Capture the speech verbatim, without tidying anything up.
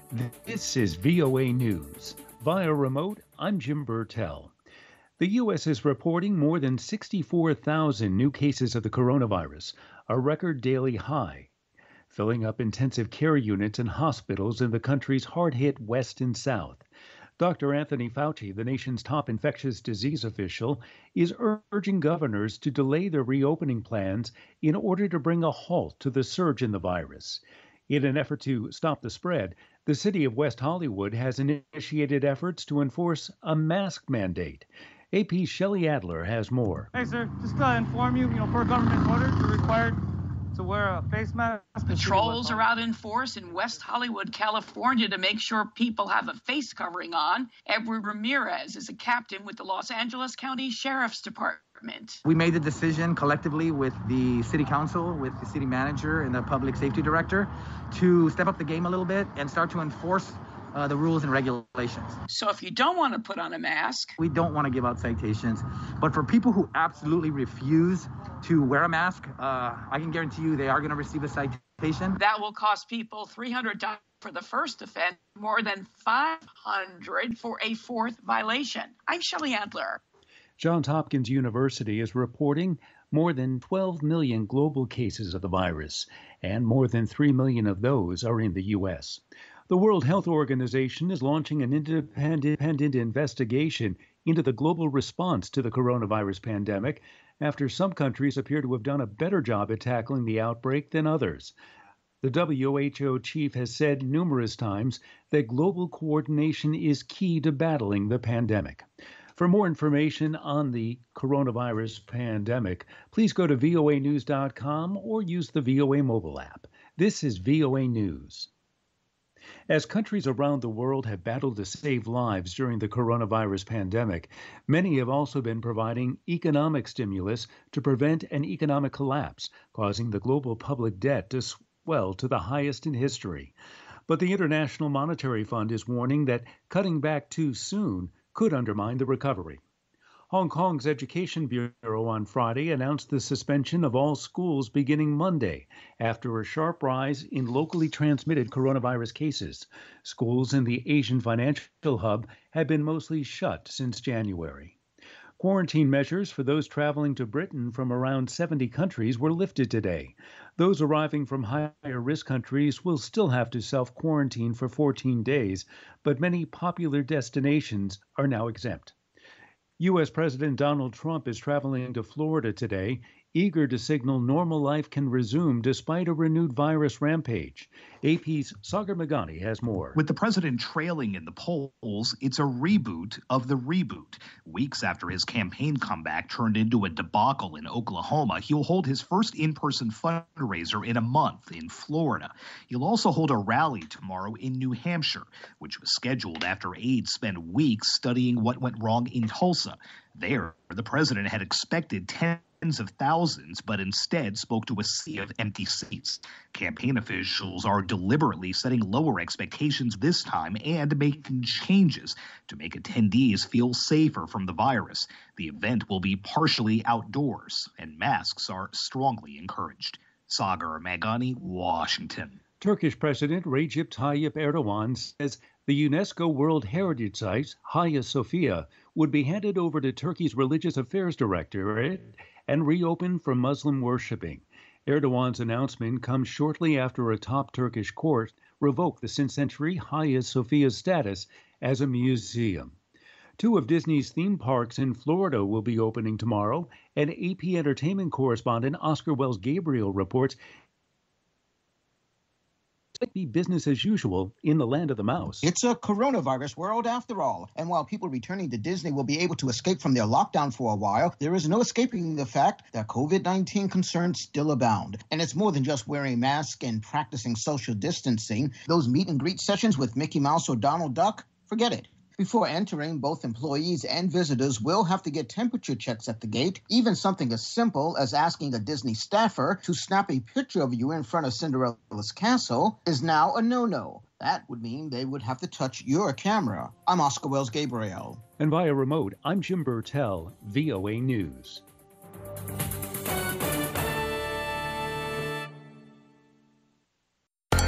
This is V O A News. Via remote, I'm Jim Burtell. The U S is reporting more than sixty-four thousand new cases of the coronavirus, a record daily high, filling up intensive care units and hospitals in the country's hard-hit West and South. Doctor Anthony Fauci, the nation's top infectious disease official, is urging governors to delay their reopening plans in order to bring a halt to the surge in the virus. In an effort to stop the spread, the city of West Hollywood has initiated efforts to enforce a mask mandate. A P's Shelley Adler has more. Hey, sir, just to inform you, you know, per government order, you're required to wear a face mask. Patrols are out in force in West Hollywood, California, to make sure people have a face covering on. Edward Ramirez is a captain with the Los Angeles County Sheriff's Department. We made the decision collectively with the city council, with the city manager and the public safety director to step up the game a little bit and start to enforce uh, the rules and regulations. So if you don't want to put on a mask, we don't want to give out citations. But for people who absolutely refuse to wear a mask, uh, I can guarantee you they are going to receive a citation. That will cost people three hundred dollars for the first offense, more than five hundred dollars for a fourth violation. I'm Shelley Adler. Johns Hopkins University is reporting more than twelve million global cases of the virus, and more than three million of those are in the U S. The World Health Organization is launching an independent investigation into the global response to the coronavirus pandemic after some countries appear to have done a better job at tackling the outbreak than others. The W H O chief has said numerous times that global coordination is key to battling the pandemic. For more information on the coronavirus pandemic, please go to V O A news dot com or use the V O A mobile app. This is V O A News. As countries around the world have battled to save lives during the coronavirus pandemic, many have also been providing economic stimulus to prevent an economic collapse, causing the global public debt to swell to the highest in history. But the International Monetary Fund is warning that cutting back too soon could undermine the recovery. Hong Kong's Education Bureau on Friday announced the suspension of all schools beginning Monday after a sharp rise in locally transmitted coronavirus cases. Schools in the Asian financial hub have been mostly shut since January. Quarantine measures for those traveling to Britain from around seventy countries were lifted today. Those arriving from higher risk countries will still have to self-quarantine for fourteen days, but many popular destinations are now exempt. U S President Donald Trump is traveling to Florida today, eager to signal normal life can resume despite a renewed virus rampage. A P's Sagar Meghani has more. With the president trailing in the polls, it's a reboot of the reboot. Weeks after his campaign comeback turned into a debacle in Oklahoma, he'll hold his first in-person fundraiser in a month in Florida. He'll also hold a rally tomorrow in New Hampshire, which was scheduled after aides spent weeks studying what went wrong in Tulsa. There, the president had expected ten tens of thousands, but instead spoke to a sea of empty seats. Campaign officials are deliberately setting lower expectations this time and making changes to make attendees feel safer from the virus. The event will be partially outdoors, and masks are strongly encouraged. Sagar Meghani, Washington. Turkish President Recep Tayyip Erdogan says the UNESCO World Heritage Site, Hagia Sophia, would be handed over to Turkey's Religious Affairs Directorate and reopened for Muslim worshipping. Erdogan's announcement comes shortly after a top Turkish court revoked the century Hagia Sophia's status as a museum. Two of Disney's theme parks in Florida will be opening tomorrow, and A P Entertainment correspondent Oscar Wells Gabriel reports it be business as usual in the land of the mouse. It's a coronavirus world after all. And while people returning to Disney will be able to escape from their lockdown for a while, there is no escaping the fact that COVID nineteen concerns still abound. And it's more than just wearing masks and practicing social distancing. Those meet and greet sessions with Mickey Mouse or Donald Duck, forget it. Before entering, both employees and visitors will have to get temperature checks at the gate. Even something as simple as asking a Disney staffer to snap a picture of you in front of Cinderella's castle is now a no-no. That would mean they would have to touch your camera. I'm Oscar Wells Gabriel. And via remote, I'm Jim Burtell, V O A News.